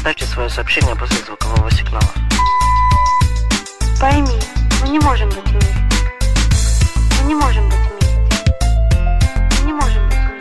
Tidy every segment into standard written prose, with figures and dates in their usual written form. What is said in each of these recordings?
Оставьте свое сообщение после звукового сигнала. Пойми, мы не можем быть вместе. Мы не можем быть вместе. Мы не можем быть вместе.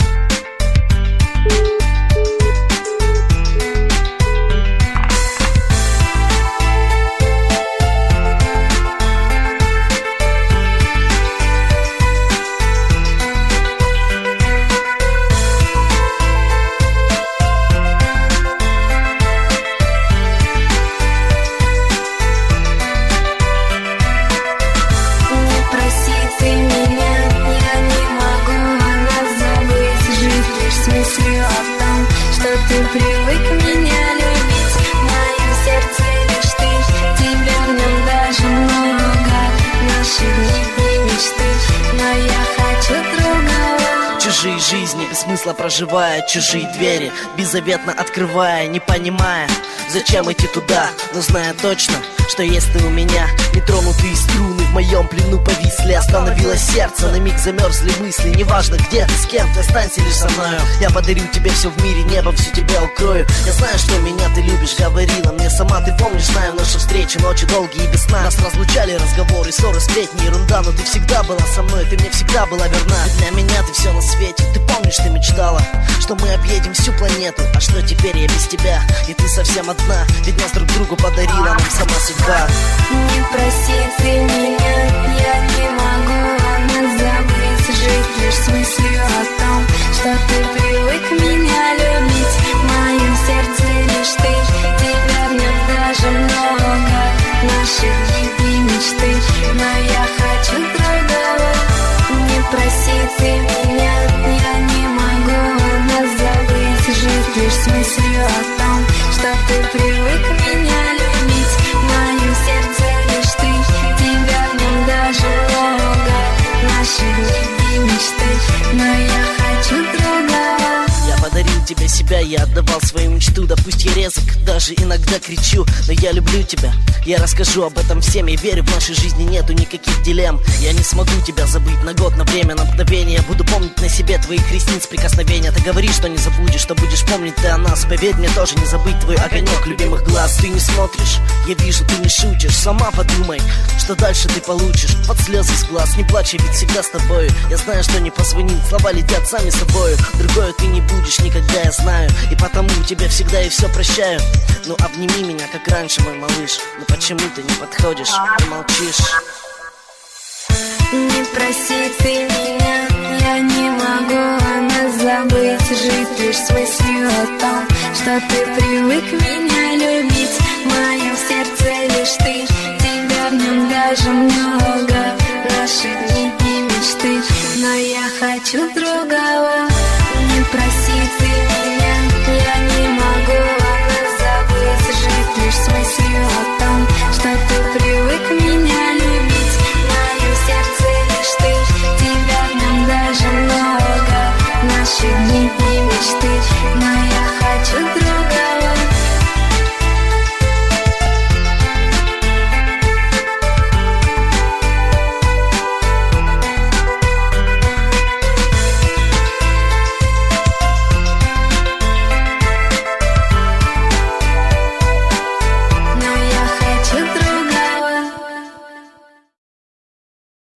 Ты привык меня любить, в моем сердце лишь ты. Тебя в нем даже много, наши дни и мечты, но я хочу другого. Чужие жизни, без смысла проживая, чужие двери беззаветно открывая, не понимая, зачем идти туда, но зная точно, что есть ты у меня. Нетронутые струны в моем плену повисли, остановилось сердце, на миг замерзли мысли. Неважно где ты, с кем ты, останься лишь со мною. Я подарю тебе все в мире, небо всю тебя укрою. Я знаю, что меня ты любишь, говорила мне сама. Ты помнишь, знаю наши встречи, ночи долгие и без сна. Нас разлучали разговоры, ссоры, сплетни, ерунда. Но ты всегда была со мной, ты мне всегда была верна. Ведь для меня ты все на свете. Ты помнишь, ты мечтала, что мы объедем всю планету. А что теперь я без тебя, и ты совсем одна. Ведь нас друг другу подарила нам сама судьба. Не проси ты меня, я не могу нас забыть. Жить лишь с мыслью о том, что ты привык меня любить. В моем сердце лишь ты, тебя в нем даже много. Наши дни и мечты, но я хочу другого. Не проси ты меня, я не могу нас забыть. Жить лишь с мыслью о том, что ты привык меня любить. В моем сердце лишь ты, тебя в нем даже много. Наши дни и мечты, но я хочу другого. Я подарил тебе себя, я отдавал свою мечту. Да пусть я резок, даже иногда кричу, но я люблю тебя, я расскажу об этом всем. Я верю, в нашей жизни нету никаких дилемм. Я не смогу тебя забыть на год, на время, на мгновение. Буду помнить на себе твоих ресниц прикосновения. Ты говоришь, что не забудешь, что будешь помнить ты о нас. Поверь мне, тоже не забыть твой огонек любимых глаз. Ты не смотришь, я вижу, ты не шутишь. Сама подумай, что дальше ты получишь. Под слезы с глаз, не плачь, я ведь всегда с тобою. Я знаю, что не позвонил, слова летят сами собою. Другое ты не будешь никогда, я знаю, и потому тебе всегда и все прощаю. Ну обними меня, как раньше, мой малыш. Но почему ты не подходишь и молчишь? Не проси ты меня, я не могу нас забыть. Жить лишь с мыслью о том, что ты привык меня любить. В моем сердце лишь ты, тебя в нем даже много. Наши дни и мечты, но я хочу другого. Не проси ты меня, я не могу нас забыть. Жить лишь с мыслью о том, что ты привык меня